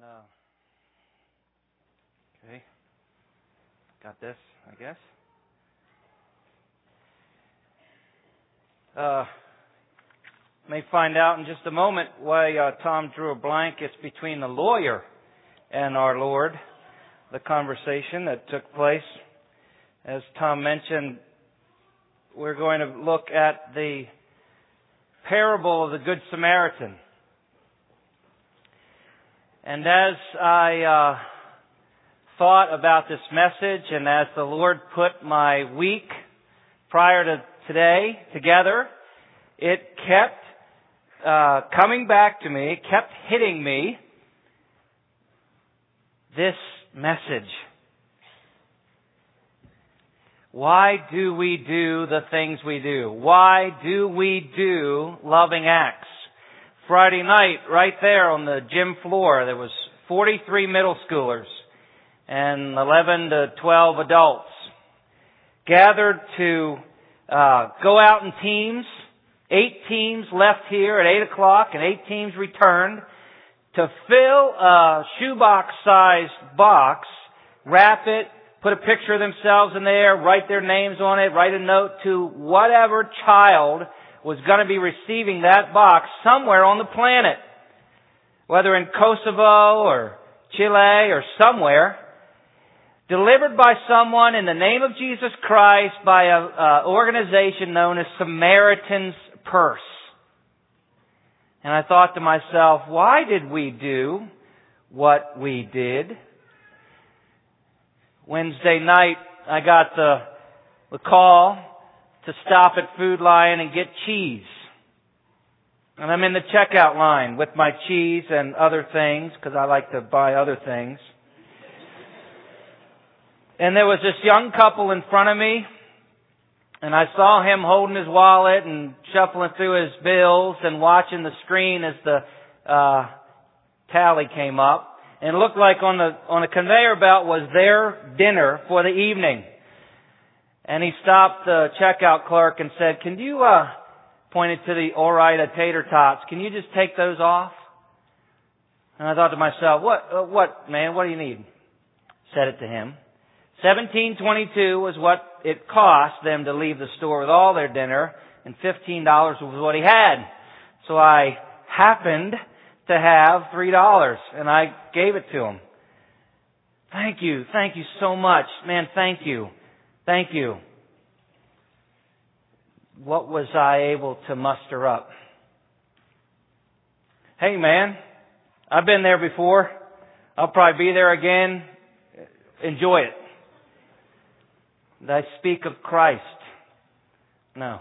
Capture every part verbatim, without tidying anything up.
uh, okay, got this, I guess. Uh, may find out in just a moment why uh, Tom drew a blank. It's between the lawyer and our Lord, the conversation that took place. As Tom mentioned, we're going to look at the parable of the Good Samaritan. And as I uh, thought about this message, and as the Lord put my week prior to today together, it kept uh, coming back to me, it kept hitting me, this message. Why do we do the things we do? Why do we do loving acts? Friday night, right there on the gym floor, there was forty-three middle schoolers and eleven to twelve adults gathered to uh, go out in teams. Eight teams left here at eight o'clock and eight teams returned to fill a shoebox-sized box, wrap it, put a picture of themselves in there, write their names on it, write a note to whatever child was going to be receiving that box somewhere on the planet, whether in Kosovo or Chile or somewhere, delivered by someone in the name of Jesus Christ by an organization known as Samaritan's Purse. And I thought to myself, why did we do what we did? Wednesday night, I got the, the call to stop at Food Lion and get cheese. And I'm in the checkout line with my cheese and other things, because I like to buy other things. And there was this young couple in front of me, and I saw him holding his wallet and shuffling through his bills and watching the screen as the uh, tally came up. And it looked like on the on a conveyor belt was their dinner for the evening. And he stopped the checkout clerk and said, "Can you," uh, pointed to the Ore-Ida tater tots, "can you just take those off?" And I thought to myself, what, uh, what, man, what do you need? Said it to him. seventeen twenty-two was what it cost them to leave the store with all their dinner, and fifteen dollars was what he had. So I happened to have three dollars, and I gave it to him. Thank you, thank you so much. Man, thank you. Thank you. What was I able to muster up? Hey man, I've been there before. I'll probably be there again. Enjoy it. Did I speak of Christ? No.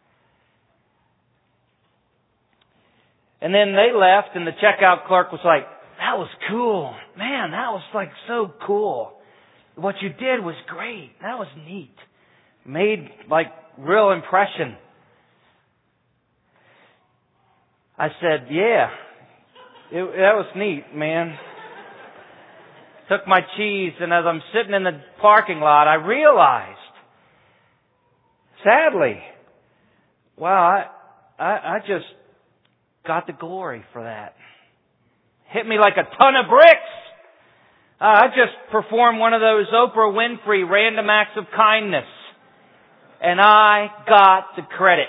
And then they left, and the checkout clerk was like, "That was cool. Man, that was like so cool. What you did was great. That was neat. Made like real impression." I said, "Yeah, it, that was neat, man." Took my cheese, and as I'm sitting in the parking lot, I realized, sadly, wow, I, I, I just got the glory for that. Hit me like a ton of bricks. Uh, I just performed one of those Oprah Winfrey random acts of kindness. And I got the credit.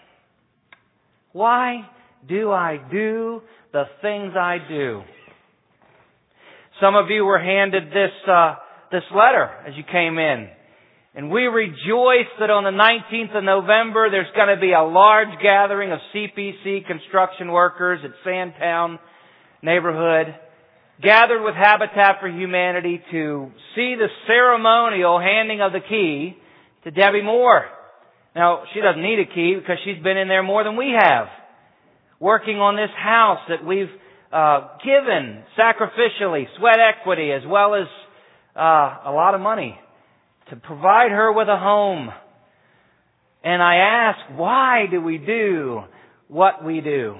Why do I do the things I do? Some of you were handed this, uh, this letter as you came in. And we rejoice that on the nineteenth of November there's going to be a large gathering of C P C construction workers at Sandtown neighborhood, gathered with Habitat for Humanity to see the ceremonial handing of the key to Debbie Moore. Now, she doesn't need a key because she's been in there more than we have, working on this house that we've uh, given sacrificially, sweat equity, as well as uh, a lot of money to provide her with a home. And I ask, why do we do what we do?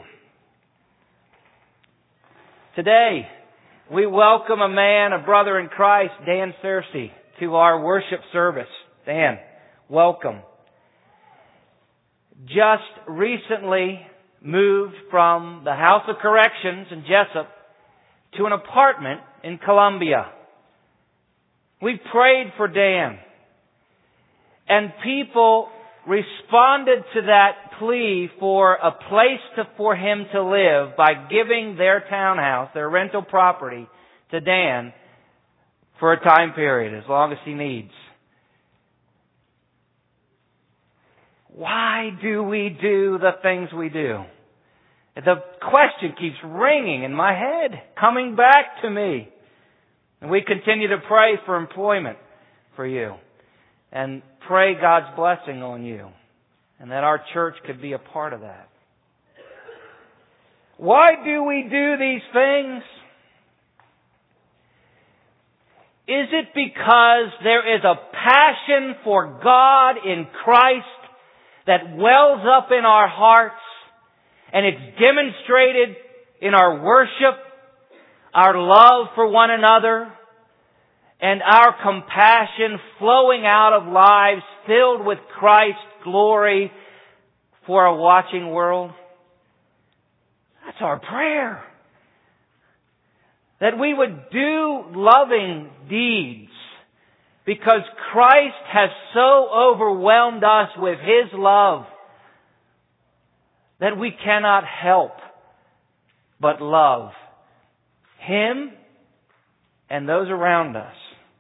Today, we welcome a man, a brother in Christ, Dan Searcy, to our worship service. Dan, welcome. Just recently moved from the House of Corrections in Jessup to an apartment in Columbia. We prayed for Dan. And people responded to that plea for a place to, for him to live by giving their townhouse, their rental property, to Dan for a time period, as long as he needs. Why do we do the things we do? The question keeps ringing in my head, coming back to me. And we continue to pray for employment for you. And pray God's blessing on you. And that our church could be a part of that. Why do we do these things? Is it because there is a passion for God in Christ that wells up in our hearts, and it's demonstrated in our worship, our love for one another, and our compassion flowing out of lives filled with Christ's glory for a watching world? That's our prayer. That we would do loving deeds because Christ has so overwhelmed us with His love that we cannot help but love Him and those around us.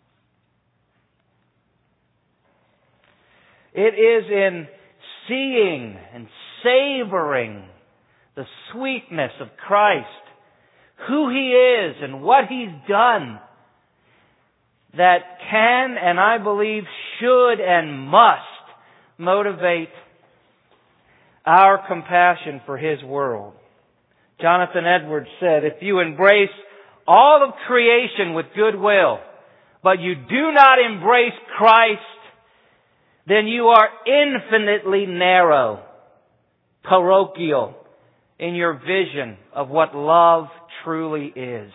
It is in seeing and savoring the sweetness of Christ, who He is and what He's done, that can and I believe should and must motivate our compassion for His world. Jonathan Edwards said, if you embrace all of creation with goodwill, but you do not embrace Christ, then you are infinitely narrow, parochial in your vision of what love truly is.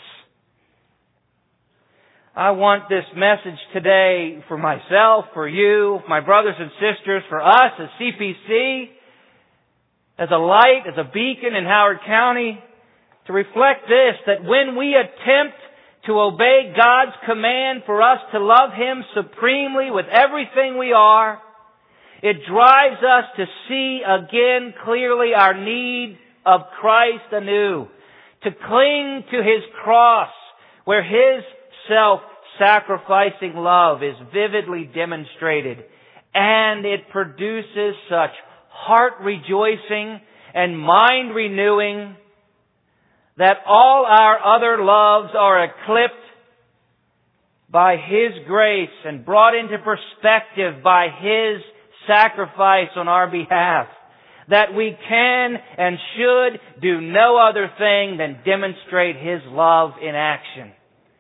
I want this message today for myself, for you, my brothers and sisters, for us as C P C, as a light, as a beacon in Howard County, to reflect this, that when we attempt to obey God's command for us to love Him supremely with everything we are, it drives us to see again clearly our need of Christ anew, to cling to His cross where His self-sacrificing love is vividly demonstrated, and it produces such heart rejoicing and mind renewing that all our other loves are eclipsed by His grace and brought into perspective by His sacrifice on our behalf, that we can and should do no other thing than demonstrate His love in action.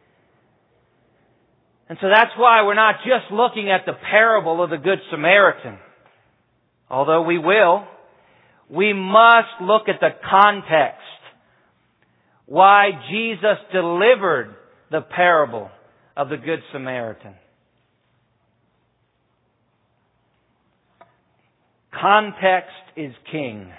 And so that's why we're not just looking at the parable of the Good Samaritan. Although we will, we must look at the context. Why Jesus delivered the parable of the Good Samaritan. Context is king.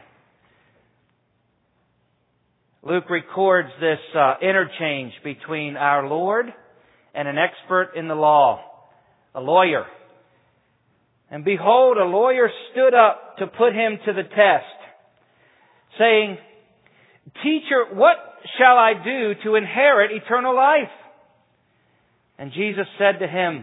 Luke records this uh, interchange between our Lord and an expert in the law, a lawyer. And behold, a lawyer stood up to put him to the test, saying, Teacher, what shall I do to inherit eternal life? And Jesus said to him,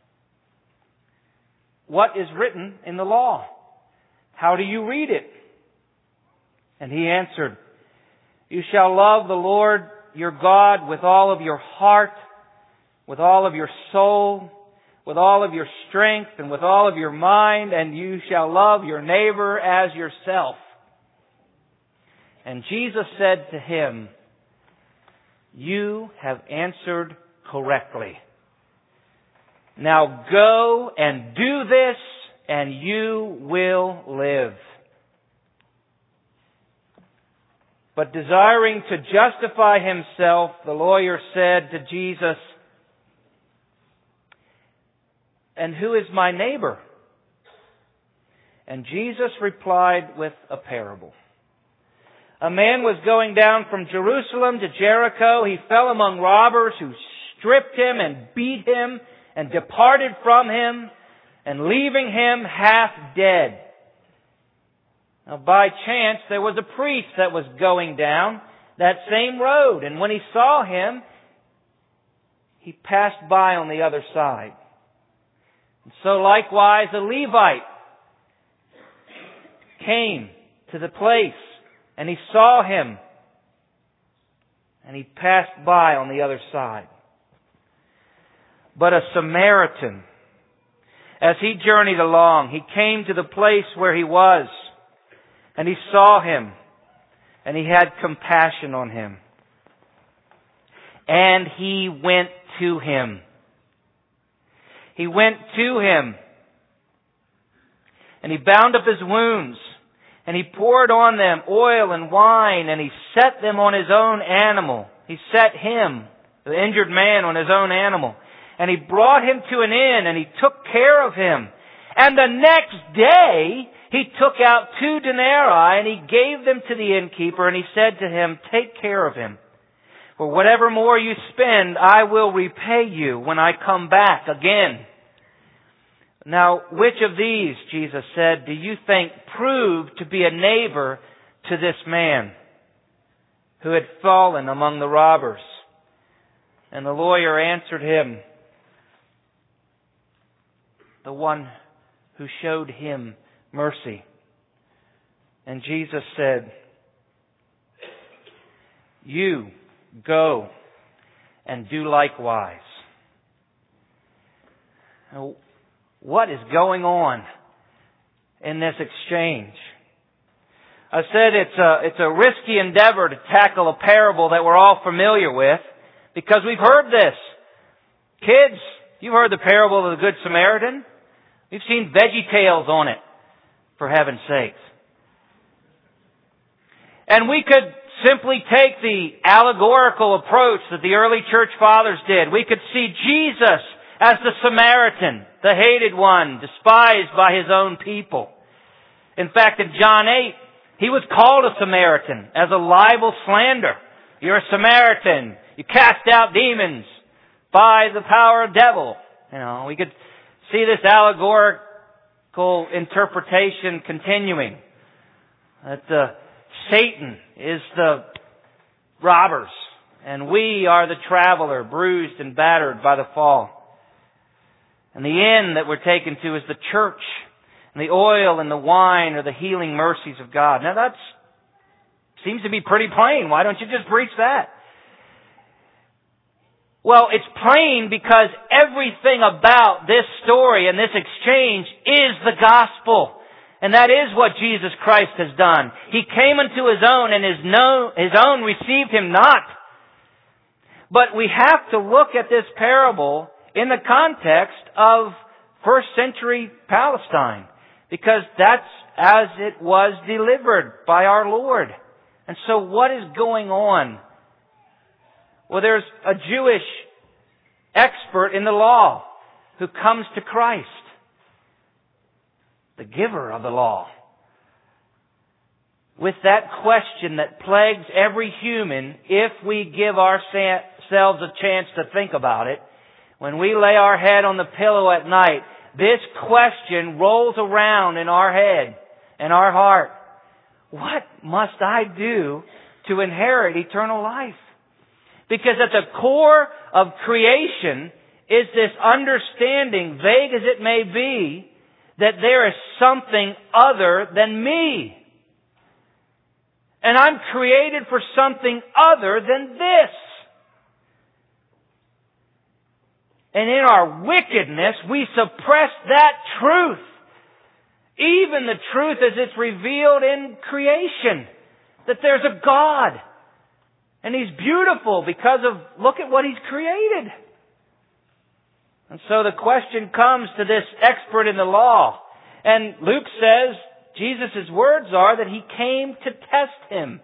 What is written in the law? How do you read it? And he answered, You shall love the Lord your God with all of your heart, with all of your soul, with all of your strength, and with all of your mind, and you shall love your neighbor as yourself. And Jesus said to him, You have answered correctly. Now go and do this, and you will live. But desiring to justify himself, the lawyer said to Jesus, And who is my neighbor? And Jesus replied with a parable. A man was going down from Jerusalem to Jericho. He fell among robbers who stripped him and beat him and departed from him, and leaving him half dead. Now, by chance, there was a priest that was going down that same road, and when he saw him, he passed by on the other side. And so likewise, a Levite came to the place, and he saw him, and he passed by on the other side. But a Samaritan, as he journeyed along, he came to the place where he was, and he saw him, and he had compassion on him. And he went to him. He went to him, and he bound up his wounds, and he poured on them oil and wine, and he set them on his own animal. He set him, the injured man, on his own animal. And he brought him to an inn, and he took care of him. And the next day, he took out two denarii, and he gave them to the innkeeper, and he said to him, "Take care of him. For whatever more you spend, I will repay you when I come back again." Now, which of these, Jesus said, do you think proved to be a neighbor to this man who had fallen among the robbers? And the lawyer answered him, "The one who showed him mercy." And Jesus said, "You go and do likewise." Now, what is going on in this exchange? I said it's a, it's a risky endeavor to tackle a parable that we're all familiar with because we've heard this. Kids, you've heard the parable of the Good Samaritan. We've seen Veggie Tales on it, for heaven's sakes. And we could simply take the allegorical approach that the early church fathers did. We could see Jesus as the Samaritan, the hated one, despised by his own people. In fact, in John eight, he was called a Samaritan as a libel slander. You're a Samaritan. You cast out demons by the power of devil. You know, we could see this allegorical interpretation continuing. That uh, Satan is the robbers, and we are the traveler, bruised and battered by the fall. And the inn that we're taken to is the church, and the oil and the wine are the healing mercies of God. Now that seems to be pretty plain. Why don't you just preach that? Well, it's plain because everything about this story and this exchange is the gospel. And that is what Jesus Christ has done. He came unto His own, and His, no, his own received Him not. But we have to look at this parable in the context of first century Palestine, because that's as it was delivered by our Lord. And so what is going on? Well, there's a Jewish expert in the law who comes to Christ, the giver of the law, with that question that plagues every human if we give ourselves a chance to think about it. When we lay our head on the pillow at night, this question rolls around in our head and our heart. What must I do to inherit eternal life? Because at the core of creation is this understanding, vague as it may be, that there is something other than me. And I'm created for something other than this. And in our wickedness, we suppress that truth. Even the truth as it's revealed in creation. That there's a God. And He's beautiful because of, look at what He's created. And so the question comes to this expert in the law. And Luke says, Jesus' words are that He came to test him.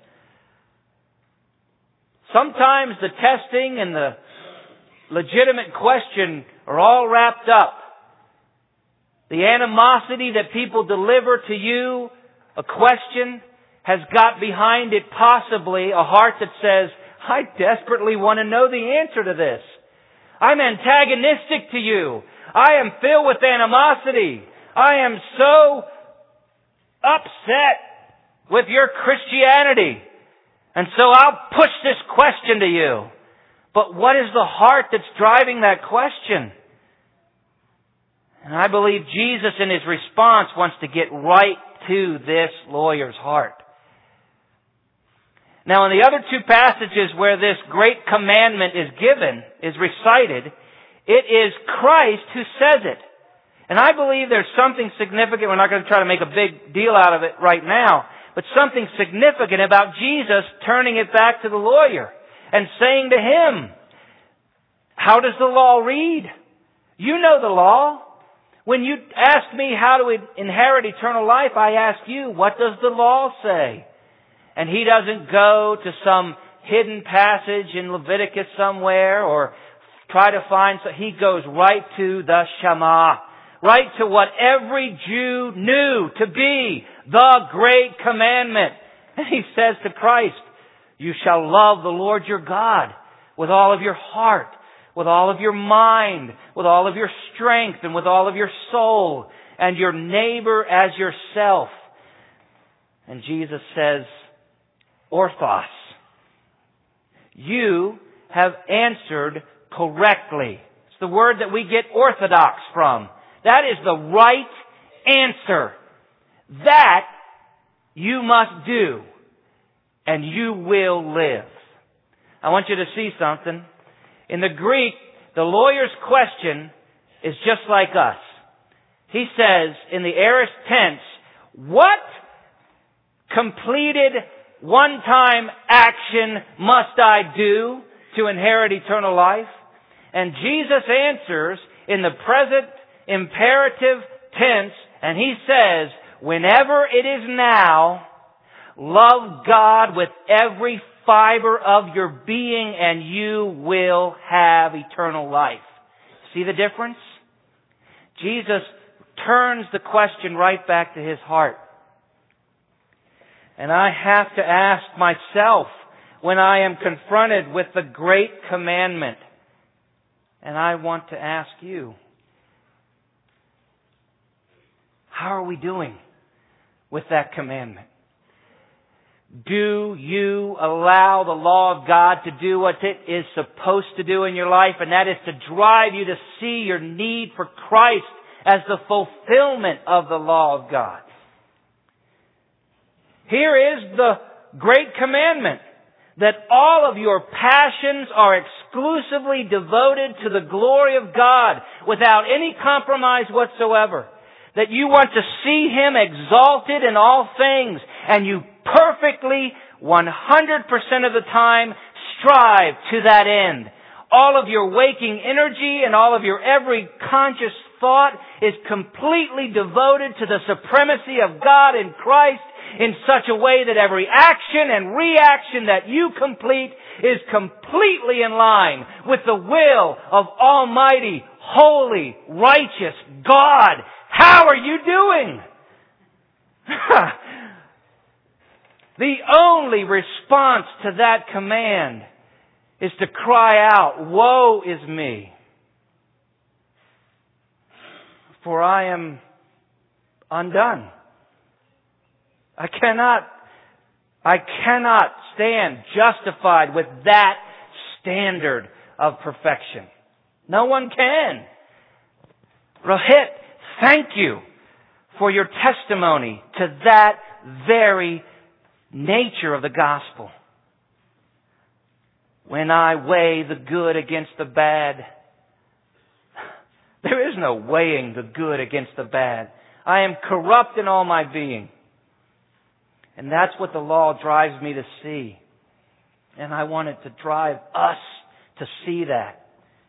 Sometimes the testing and the legitimate question are all wrapped up. The animosity that people deliver to you, a question, has got behind it possibly a heart that says, I desperately want to know the answer to this. I'm antagonistic to you. I am filled with animosity. I am so upset with your Christianity. And so I'll push this question to you. But what is the heart that's driving that question? And I believe Jesus in His response wants to get right to this lawyer's heart. Now, in the other two passages where this great commandment is given, is recited, it is Christ who says it. And I believe there's something significant. We're not going to try to make a big deal out of it right now, but something significant about Jesus turning it back to the lawyer and saying to him, how does the law read? You know the law. When you ask me how to inherit eternal life, I ask you, what does the law say? And he doesn't go to some hidden passage in Leviticus somewhere or try to find, so he goes right to the Shema, right to what every Jew knew to be the great commandment. And he says to Christ, you shall love the Lord your God with all of your heart, with all of your mind, with all of your strength, and with all of your soul, and your neighbor as yourself. And Jesus says, orthos, you have answered correctly. It's the word that we get orthodox from. That is the right answer. That you must do, and you will live. I want you to see something. In the Greek, the lawyer's question is just like us. He says in the aorist tense, what completed one-time action must I do to inherit eternal life? And Jesus answers in the present imperative tense, and He says, whenever it is now, love God with every fiber of your being and you will have eternal life. See the difference? Jesus turns the question right back to his heart. And I have to ask myself when I am confronted with the great commandment, and I want to ask you, how are we doing with that commandment? Do you allow the law of God to do what it is supposed to do in your life, and that is to drive you to see your need for Christ as the fulfillment of the law of God? Here is the great commandment, that all of your passions are exclusively devoted to the glory of God without any compromise whatsoever. That you want to see Him exalted in all things, and you perfectly, one hundred percent of the time, strive to that end. All of your waking energy and all of your every conscious thought is completely devoted to the supremacy of God in Christ in such a way that every action and reaction that you complete is completely in line with the will of Almighty, holy, righteous God. How are you doing? The only response to that command is to cry out, woe is me, for I am undone. I cannot, I cannot stand justified with that standard of perfection. No one can. Rohit, thank you for your testimony to that very nature of the gospel. When I weigh the good against the bad, there is no weighing the good against the bad. I am corrupt in all my being. And that's what the law drives me to see. And I want it to drive us to see that.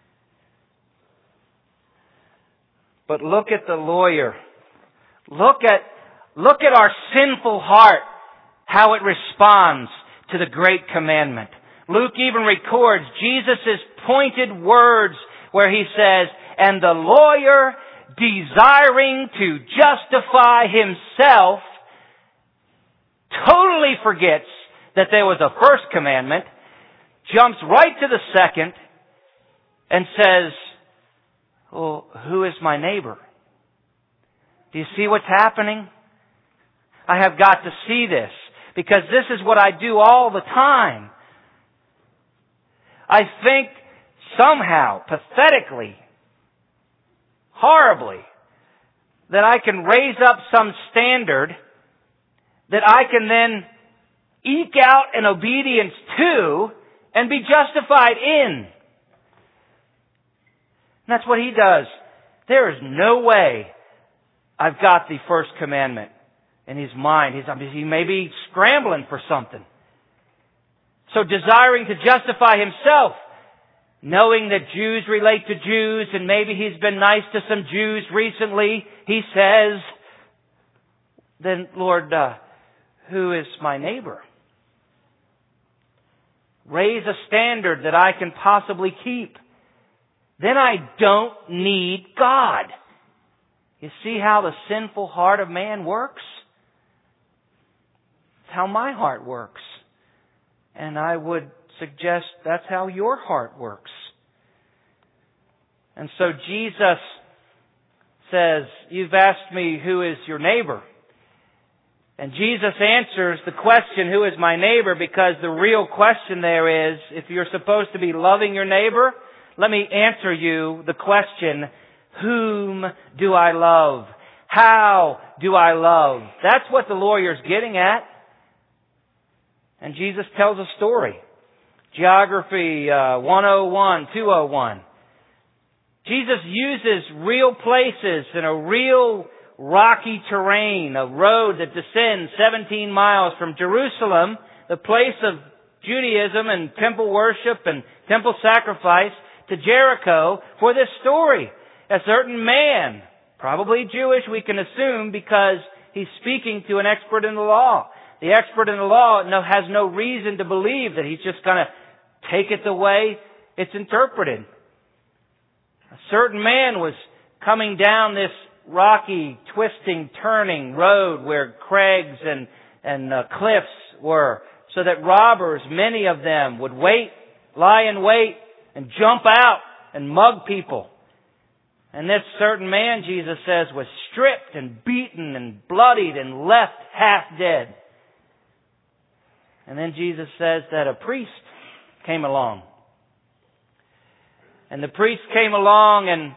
But look at the lawyer. Look at, look at our sinful heart, how it responds to the great commandment. Luke even records Jesus' pointed words where he says, and the lawyer, desiring to justify himself, totally forgets that there was a first commandment, jumps right to the second, and says, well, who is my neighbor? Do you see what's happening? I have got to see this, because this is what I do all the time. I think somehow, pathetically, horribly, that I can raise up some standard that I can then eke out an obedience to and be justified in. And that's what he does. There is no way I've got the first commandment in his mind. He's, he may be scrambling for something. So desiring to justify himself, knowing that Jews relate to Jews, and maybe he's been nice to some Jews recently, he says, then Lord, uh, who is my neighbor? Raise a standard that I can possibly keep. Then I don't need God. You see how the sinful heart of man works? It's how my heart works. And I would suggest that's how your heart works. And so Jesus says, you've asked me who is your neighbor. And Jesus answers the question, who is my neighbor? Because the real question there is, if you're supposed to be loving your neighbor, let me answer you the question, whom do I love? How do I love? That's what the lawyer's getting at. And Jesus tells a story. Geography uh, one oh one, two oh one. Jesus uses real places in a real rocky terrain, a road that descends seventeen miles from Jerusalem, the place of Judaism and temple worship and temple sacrifice, to Jericho for this story. A certain man, probably Jewish, we can assume, because he's speaking to an expert in the law. The expert in the law has no reason to believe that he's just going to take it the way it's interpreted. A certain man was coming down this rocky, twisting, turning road where crags and, and uh, cliffs were, so that robbers, many of them, would wait, lie in wait, and jump out and mug people. And this certain man, Jesus says, was stripped and beaten and bloodied and left half dead. And then Jesus says that a priest came along. And the priest came along, and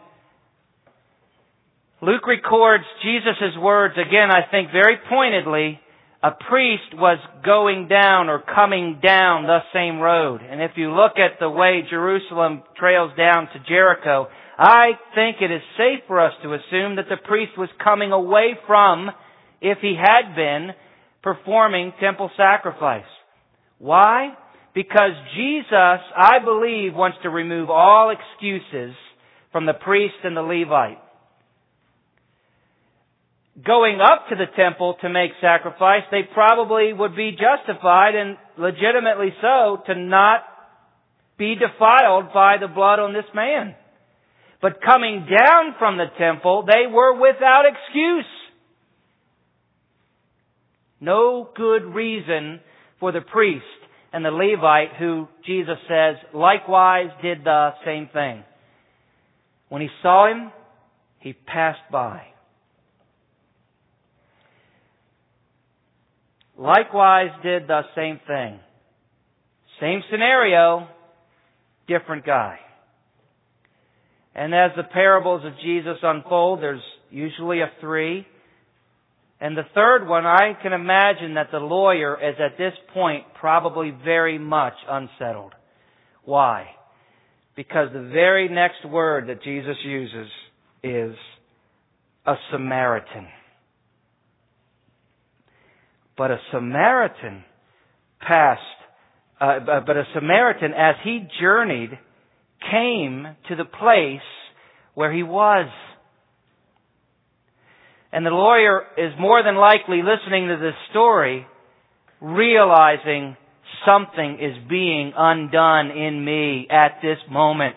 Luke records Jesus' words, again, I think very pointedly, a priest was going down or coming down the same road. And if you look at the way Jerusalem trails down to Jericho, I think it is safe for us to assume that the priest was coming away from, if he had been, performing temple sacrifice. Why? Because Jesus, I believe, wants to remove all excuses from the priest and the Levite. Going up to the temple to make sacrifice, they probably would be justified, and legitimately so, to not be defiled by the blood on this man. But coming down from the temple, they were without excuse. No good reason for the priest and the Levite, who Jesus says likewise did the same thing. When he saw him, he passed by. Likewise did the same thing. Same scenario, different guy. And as the parables of Jesus unfold, there's usually a three. And the third one, I can imagine that the lawyer is at this point probably very much unsettled. Why? Because the very next word that Jesus uses is a Samaritan. But a Samaritan passed, uh, but a Samaritan, as he journeyed, came to the place where he was. And the lawyer is more than likely listening to this story, realizing something is being undone in me at this moment.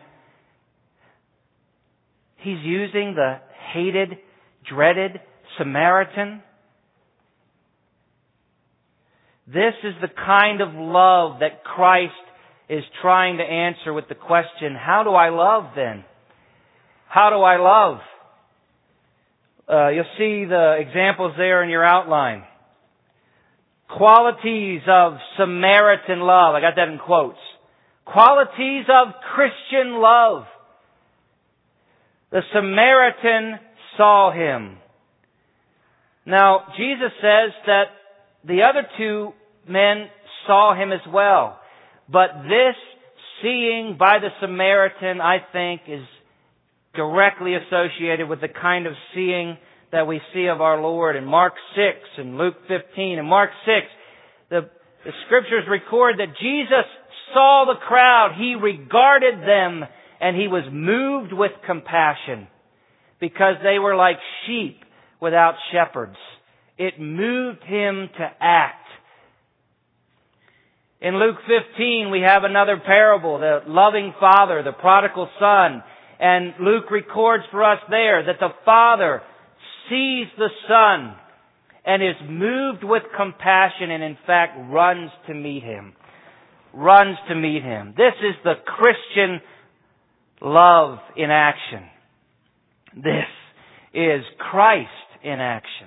He's using the hated, dreaded Samaritan This is the kind of love that Christ is trying to answer with the question, how do I love then? How do I love? Uh, you'll see the examples there in your outline. Qualities of Samaritan love. I got that in quotes. Qualities of Christian love. The Samaritan saw Him. Now, Jesus says that the other two men saw Him as well. But this seeing by the Samaritan, I think, is directly associated with the kind of seeing that we see of our Lord in Mark six and Luke fifteen. In Mark six, the, the Scriptures record that Jesus saw the crowd. He regarded them and He was moved with compassion because they were like sheep without shepherds. It moved Him to act. In Luke fifteen, we have another parable, the loving father, the prodigal son. And Luke records for us there that the father sees the son and is moved with compassion and in fact runs to meet him. Runs to meet him. This is the Christian love in action. This is Christ in action.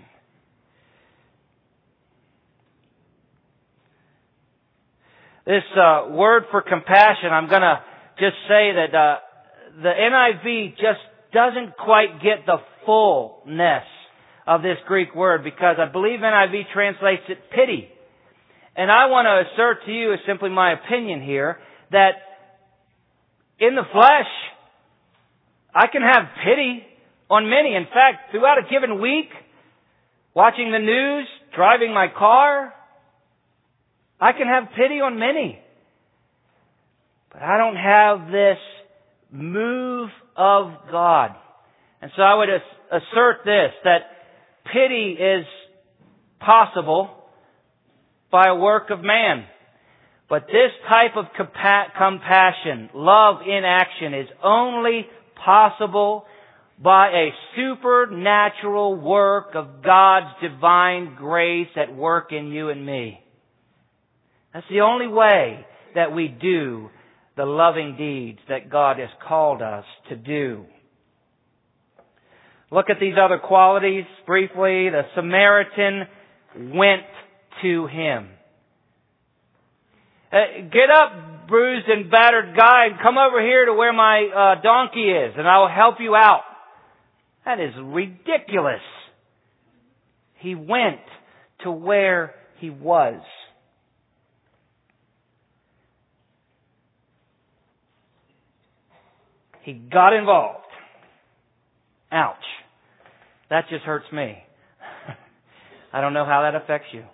This uh, word for compassion, I'm going to just say that uh, the N I V just doesn't quite get the fullness of this Greek word because I believe N I V translates it pity. And I want to assert to you, as simply my opinion here, that in the flesh, I can have pity on many. In fact, throughout a given week, watching the news, driving my car, I can have pity on many. But I don't have this move of God. And so I would assert this, that pity is possible by a work of man. But this type of compa- compassion, love in action, is only possible by a supernatural work of God's divine grace at work in you and me. That's the only way that we do the loving deeds that God has called us to do. Look at these other qualities briefly. The Samaritan went to Him. Uh, get up, bruised and battered guy, and come over here to where my uh, donkey is, and I will help you out. That is ridiculous. He went to where he was. He got involved. Ouch. That just hurts me. I don't know how that affects you.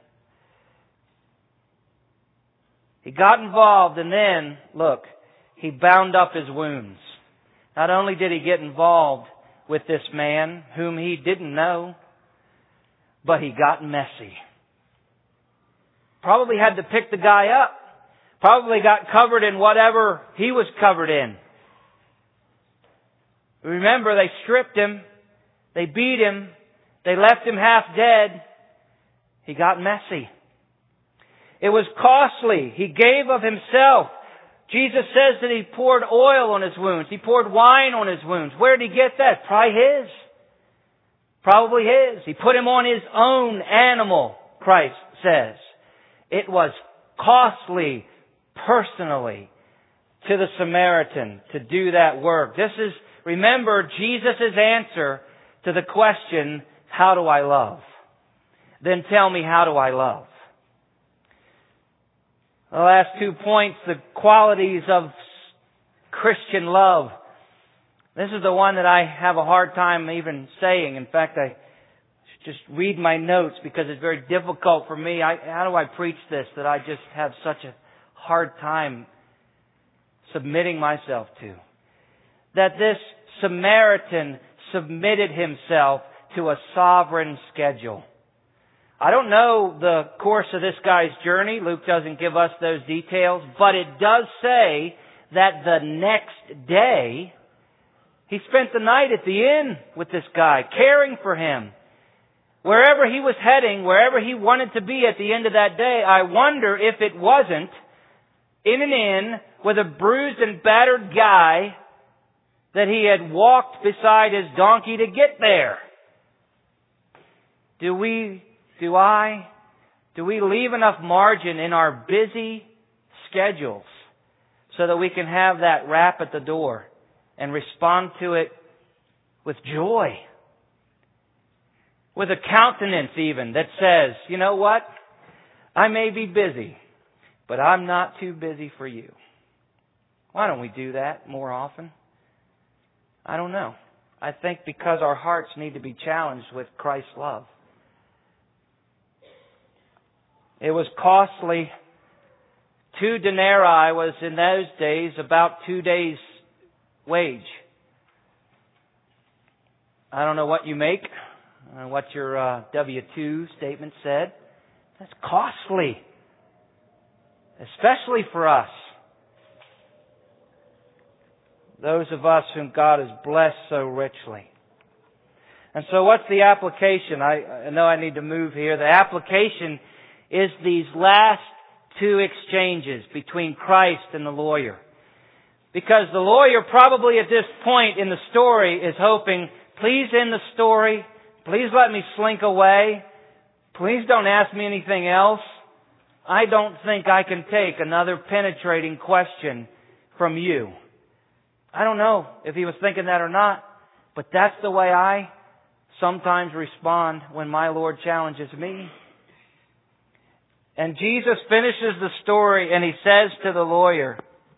He got involved and then, look, he bound up his wounds. Not only did he get involved with this man whom he didn't know, but he got messy. Probably had to pick the guy up. Probably got covered in whatever he was covered in. Remember, they stripped him. They beat him. They left him half dead. He got messy. It was costly. He gave of himself. Jesus says that he poured oil on his wounds. He poured wine on his wounds. Where did he get that? Probably his. Probably his. He put him on his own animal, Christ says. It was costly personally to the Samaritan to do that work. This is, remember, Jesus' answer to the question, how do I love? Then tell me, how do I love? The last two points, the qualities of Christian love. This is the one that I have a hard time even saying. In fact, I just read my notes because it's very difficult for me. I, how do I preach this that I just have such a hard time submitting myself to? That this Samaritan submitted himself to a sovereign schedule. I don't know the course of this guy's journey. Luke doesn't give us those details, but it does say that the next day he spent the night at the inn with this guy, caring for him. wherever he was heading, wherever he wanted to be at the end of that day, I wonder if it wasn't in an inn with a bruised and battered guy that he had walked beside his donkey to get there. Do we, do I, do we leave enough margin in our busy schedules so that we can have that rap at the door and respond to it with joy? With a countenance even that says, you know what? I may be busy, but I'm not too busy for you. Why don't we do that more often? I don't know. I think because our hearts need to be challenged with Christ's love. It was costly. Two denarii was in those days about two days' wage. I don't know what you make, uh, what your uh, W two statement said. That's costly, especially for us. Those of us whom God has blessed so richly. And so what's the application? I, I know I need to move here. The application is these last two exchanges between Christ and the lawyer. Because the lawyer probably at this point in the story is hoping, please end the story. Please let me slink away. Please don't ask me anything else. I don't think I can take another penetrating question from you. I don't know if he was thinking that or not, but that's the way I sometimes respond when my Lord challenges me. And Jesus finishes the story and he says to the lawyer,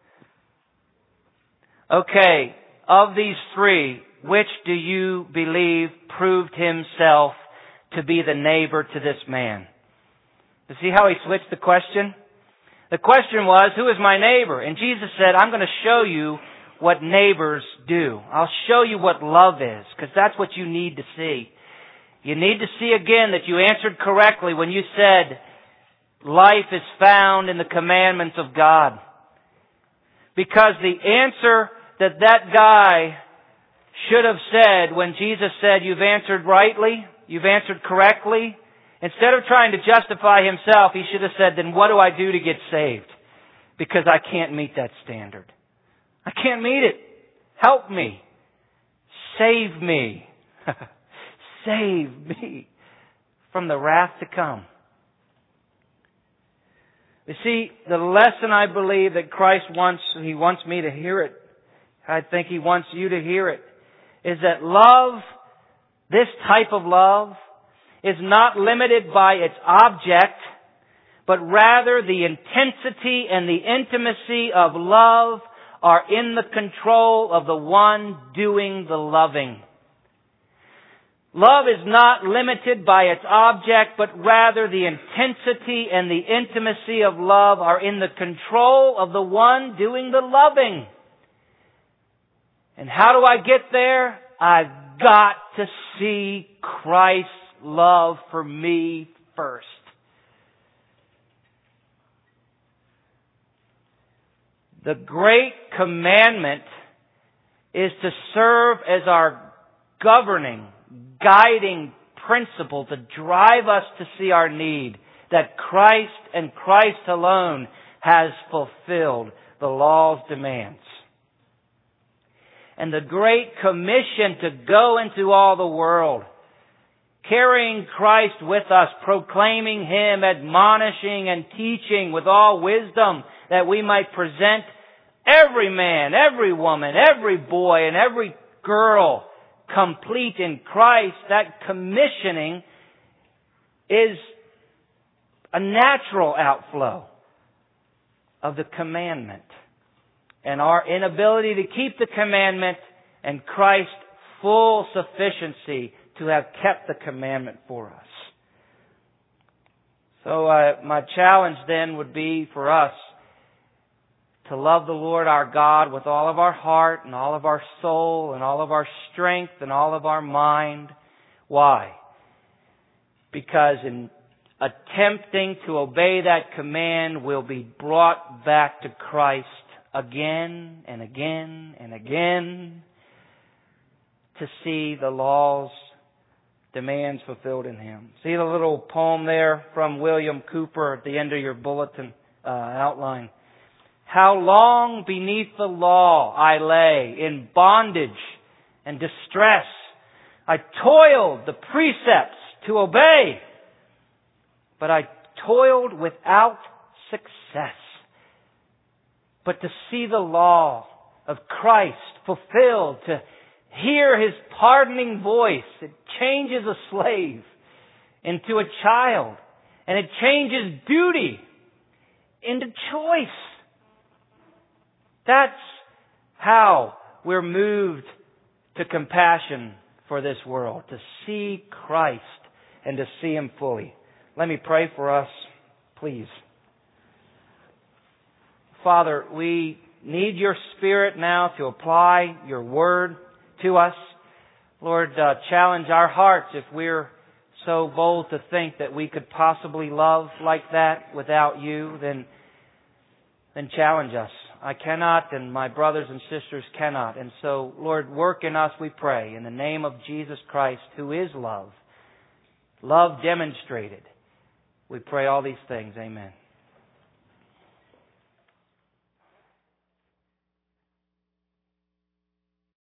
okay, of these three, which do you believe proved himself to be the neighbor to this man? You see how he switched the question? The question was, who is my neighbor? And Jesus said, I'm going to show you what neighbors do. I'll show you what love is, because that's what you need to see. You need to see again that you answered correctly when you said, life is found in the commandments of God. Because the answer that that guy should have said when Jesus said, you've answered rightly, you've answered correctly, instead of trying to justify himself, he should have said, then what do I do to get saved? Because I can't meet that standard. I can't meet it. Help me. Save me. Save me from the wrath to come. You see, the lesson I believe that Christ wants, He wants me to hear it, I think He wants you to hear it, is that love, this type of love, is not limited by its object, but rather the intensity and the intimacy of love are in the control of the one doing the loving. Love is not limited by its object, but rather the intensity and the intimacy of love are in the control of the one doing the loving. And how do I get there? I've got to see Christ's love for me first. The great commandment is to serve as our governing, guiding principle to drive us to see our need, that Christ and Christ alone has fulfilled the law's demands. And the Great Commission to go into all the world, carrying Christ with us, proclaiming Him, admonishing and teaching with all wisdom, that we might present every man, every woman, every boy, and every girl complete in Christ. That commissioning is a natural outflow of the commandment. And our inability to keep the commandment and Christ's full sufficiency to have kept the commandment for us. So uh, my challenge then would be for us to love the Lord our God with all of our heart and all of our soul and all of our strength and all of our mind. Why? Because in attempting to obey that command, we'll be brought back to Christ again and again and again to see the law's demands fulfilled in Him. See the little poem there from William Cooper at the end of your bulletin uh, outline. How long beneath the law I lay in bondage and distress. I toiled the precepts to obey, but I toiled without success. But to see the law of Christ fulfilled, to hear His pardoning voice, it changes a slave into a child, and it changes duty into choice. That's how we're moved to compassion for this world, to see Christ and to see Him fully. Let me pray for us, please. Father, we need Your Spirit now to apply Your Word to us. Lord, uh, challenge our hearts if we're so bold to think that we could possibly love like that without You, then, then challenge us. I cannot, and my brothers and sisters cannot. And so, Lord, work in us, we pray, in the name of Jesus Christ, who is love. Love demonstrated. We pray all these things. Amen.